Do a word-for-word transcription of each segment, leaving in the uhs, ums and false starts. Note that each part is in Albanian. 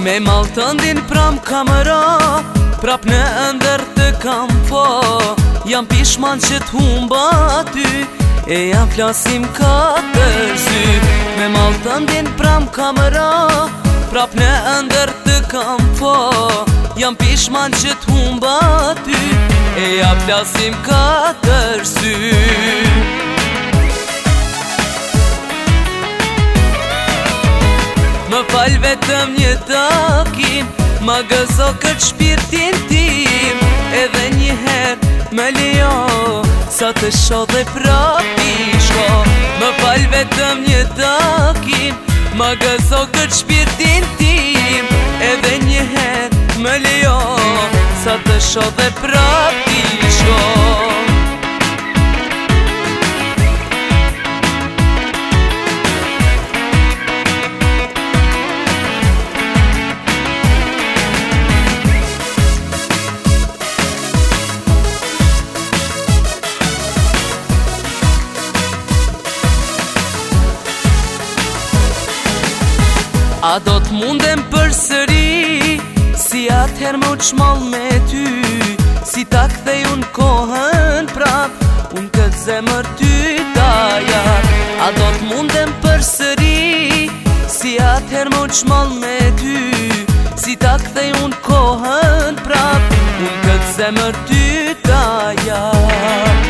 Me malë të ndin pram kamera, prap në ndër të kam po. Jam pishman që t'humba ty, e jam flasim katër sy. Me malë të ndin pram kamera, prap në ndër të kam po. Jam pishman që t'humba ty, e jam flasim katër sy. Më fal vetëm një takim, ma gëzo këtë shpirtin tim. Edhe njëher më lejo, sa të shoh dhe prap i shko. Më fal vetëm një takim, ma gëzo këtë shpirtin tim. Edhe njëher më lejo, sa të shoh dhe prap i shko. A do t'mundem për sëri, si atëher më qmall me ty. Si ta kthej unë kohën prap, unë këtë zemër ty ta jap. A do t'mundem për sëri, si atëher më qmall me ty. Si ta kthej unë kohën prap, unë këtë zemër ty ta jap.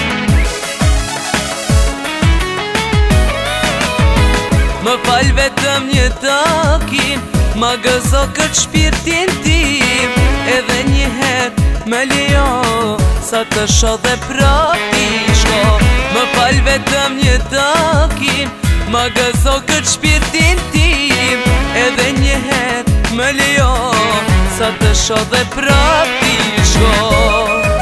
Më fal vetëm një takim, ma gëzo këtë shpirtin tim. Edhe njëher më lejo, sa të shoh dhe prap i shko. Më fal vetëm një takim, ma gëzo këtë shpirtin tim. Edhe njëher më lejo, sa të shoh dhe prap i shko.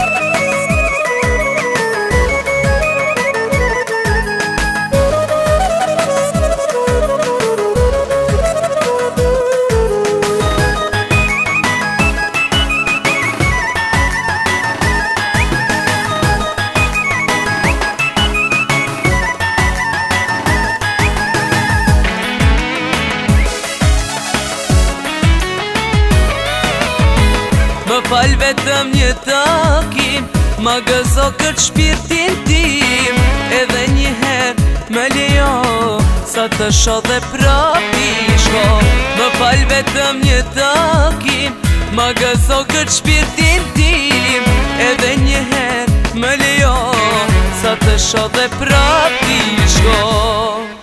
Më fal vetëm një takim, ma gëzo këtë shpirtin tim. Edhe njëher më lejo, sa të shoh dhe prap i shko. Më fal vetëm një takim, ma gëzo këtë shpirtin tim. Edhe njëher më lejo, sa të shoh dhe prap i shko.